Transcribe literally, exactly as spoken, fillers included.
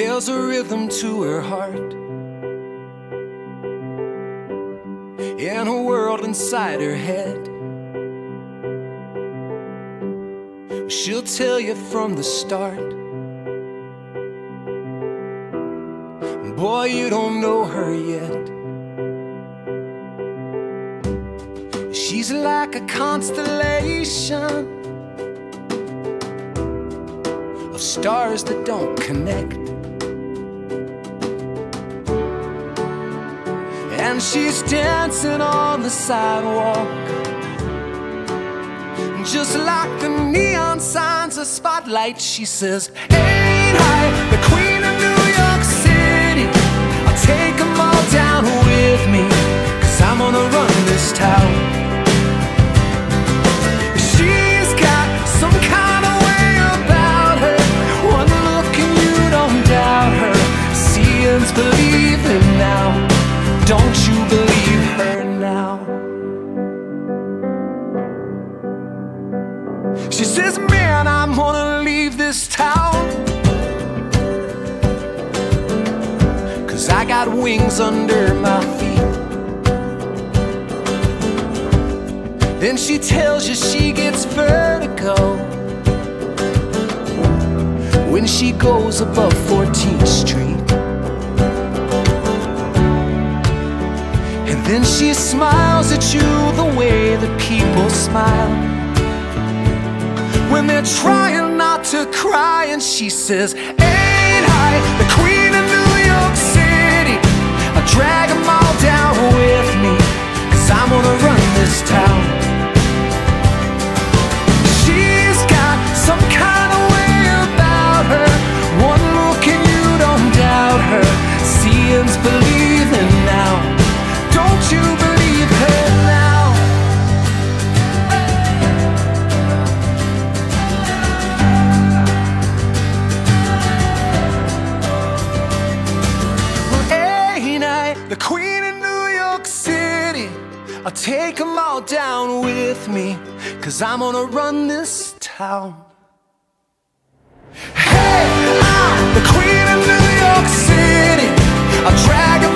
There's a rhythm to her heart, and a world inside her head. She'll tell you from the start, boy, you don't know her yet. She's like a constellation of stars that don't connect. And she's dancing on the sidewalk, just like the neon signs of spotlight. She says, ain't I the queen of New York City? I'll take them all down with me, 'cause I'm gonna run this town. She's got some kind of way about her, one look and you don't doubt her. Seeing's believing now, don't you believe her now? She says, man, I'm gonna leave this town, 'cause I got wings under my feet. Then she tells you she gets vertigo when she goes above fourteenth street. And then she smiles at you the way that people smile when they're trying not to cry. And she says, ain't I the queen of New York City? I'll drag them all down with me, 'cause I'm gonna run this town. She's got some kind of way about her, one look and you don't doubt her. Seeing's believing now, don't you believe her now? The queen of New York City, I'll take them all down with me, 'cause I'm gonna run this town. Hey, I'm the queen of New York City, I'll drag 'em